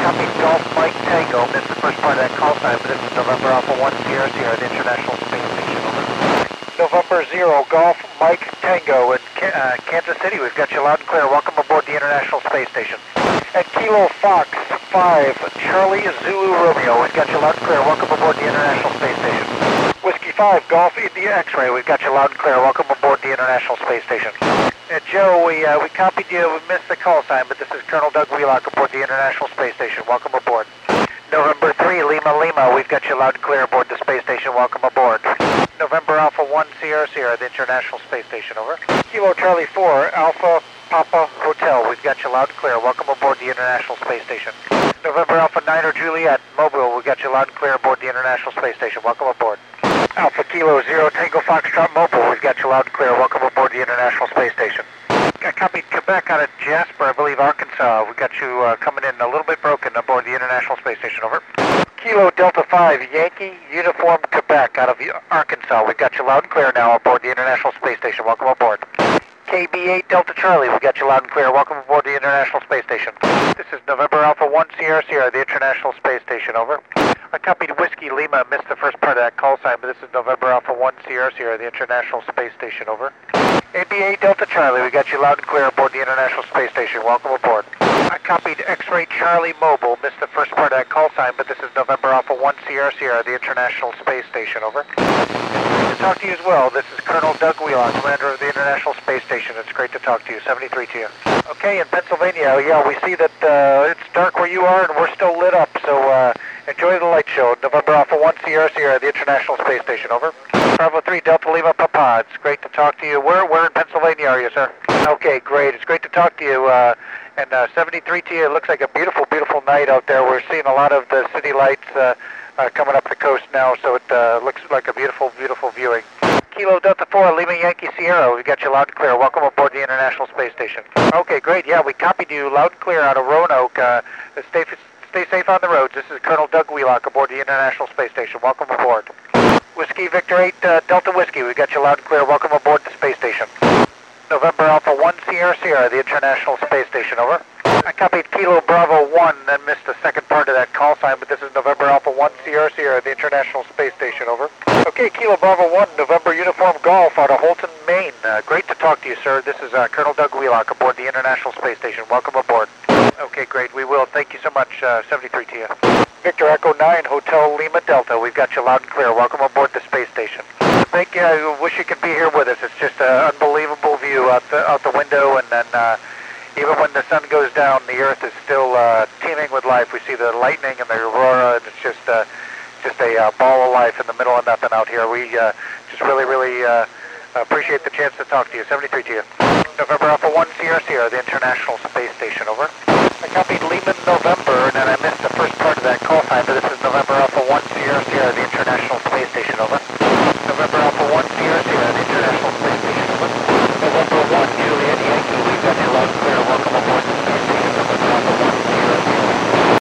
copy Golf Mike Tango. Missed the first part of that call sign, but this is November Alpha 1 Sierra Sierra, the International Space Station. Over. November 0, Golf Mike Tango in Kansas City. We've got you loud and clear. Welcome aboard the International Space Station. At Kilo Fox 5, Charlie Zulu Romeo. We've got you loud and clear. Welcome aboard the International Space Station. Whiskey 5, Golf India X-Ray. We've got you loud and clear. Welcome aboard the International Space Station. Joe, we copied you. We missed the call sign, but this is Colonel Doug Wheelock aboard the International Space Station. Welcome aboard. November 3, Lima Lima. We've got you loud and clear aboard the space station. Welcome aboard. November Alpha 1 Sierra Sierra, the International Space Station. Over. Kilo Charlie 4, Alpha Papa Hotel. We've got you loud and clear. Welcome aboard the International Space Station. November Alpha 9 Juliet Mobile. We've got you loud and clear aboard the International Space Station. Welcome aboard. Alpha Kilo 0 Tango Foxtrot Mobile. We've got you loud and clear. Welcome aboard the International Space Station. I copied Quebec out of Jasper, I believe Arkansas. We've got you coming in a little bit broken aboard the International Space Station. Over. Kilo Delta 5 Yankee Uniform Quebec out of Arkansas. We've got you loud and clear now aboard the International Space Station. Welcome aboard. KB8 Delta Charlie, we've got you loud and clear. Welcome aboard the International Space Station. This is November Alpha 1 Sierra Sierra, the International Space Station. Over. I copied Whiskey Lima, missed the first part of that call sign, but this is November Alpha 1 Sierra Sierra, the International Space Station. Over. AB8 Delta Charlie, we got you loud and clear aboard the International Space Station. Welcome aboard. I copied X-Ray Charlie Mobile, missed the first part of that call sign, but this is November Alpha 1 Sierra Sierra, the International Space Station. Over. To talk to you as well, this is Colonel Doug Wheelock, commander of the International Space Station. It's great to talk to you. 73 to you. Okay, in Pennsylvania, yeah, we see that it's dark where you are and we're still lit up, so enjoy the light show. November Alpha 1 Sierra Sierra, the International Space Station. Over. Bravo 3 Delta Lima Papa. It's great to talk to you. Where in Pennsylvania are you, sir? Okay, great. It's great to talk to you. And 73 to you. It looks like a beautiful, beautiful night out there. We're seeing a lot of the city lights coming up the coast now, so it looks like a beautiful, beautiful viewing. Kilo Delta 4, Lima Yankee Sierra. We got you loud and clear. Welcome aboard the International Space Station. Okay, great. Yeah, we copied you loud and clear out of Roanoke. Stay safe on the roads. This is Colonel Doug Wheelock aboard the International Space Station. Welcome aboard. Whiskey Victor 8 Delta Whiskey. We got you loud and clear. Welcome aboard the space station. November Alpha 1 Sierra Sierra, the International Space Station. Over. I copied Kilo Bravo 1, then missed the second part of that call sign, but this is November Alpha 1 Sierra Sierra, the International Space Station. Over. Okay, Kilo Bravo 1, November Uniform Golf out of Holton, Maine. Great to talk to you, sir. This is Colonel Doug Wheelock aboard the International Space Station. Welcome aboard. Okay, great. We will. Thank you so much. 73 to you. Victor Echo 9, Hotel Lima Delta. We've got you loud and clear. Welcome aboard the space station. Thank you. I wish you could be here with us. It's just an unbelievable view out the window, and then even when the sun goes down, the Earth is still teeming with life. We see the lightning and the aurora, and it's just a ball of life in the middle of nothing out here. We just really, really appreciate the chance to talk to you. 73 to you. November Alpha 1 Sierra Sierra, the International Space Station. Over. I copied Lehman Nova